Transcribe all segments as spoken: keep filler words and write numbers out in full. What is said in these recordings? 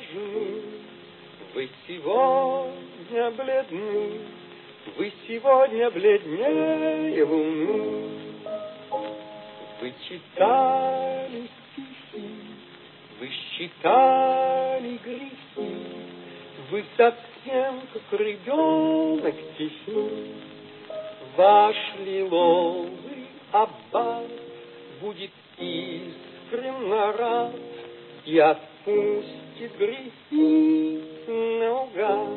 нежны, вы сегодня бледны, вы сегодня бледнее луны. Вы читали стихи, вы считали грехи, вы совсем как ребенок тихий. Ваш лиловый аббат будет искренно рад и отпустит грехи наугад.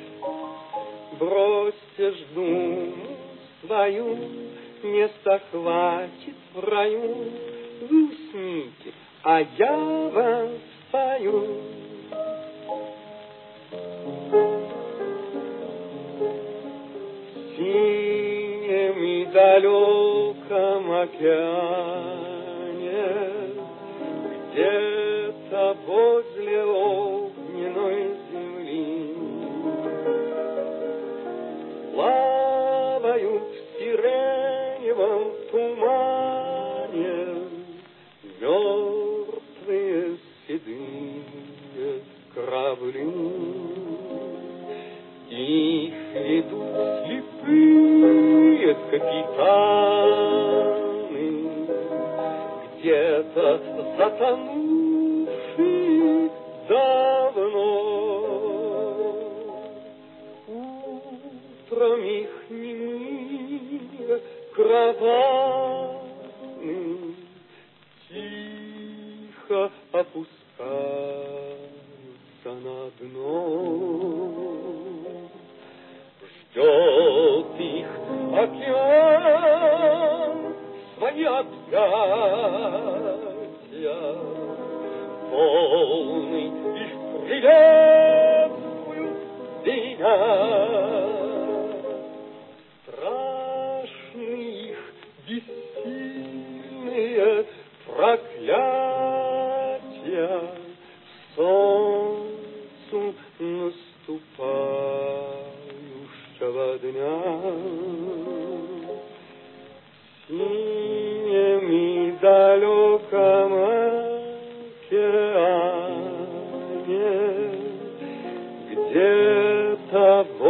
Бросьте ж думу свою, место хватит в раю. Вы усните, а я вам спою. В синем и далеком океане, где-то возле огненной земли, плавают в сиреневом тумане мертвые седые корабли. Их ведут слепые капитаны, где-то затонувшие давно. Утром их немые караваны тихо опускаются на дно. Ждет их океан свои объятия, полный их приветствуют дня. Страшны их бессильные проклятия, солнцу наступающего дня. В синем и далеком океане, где-то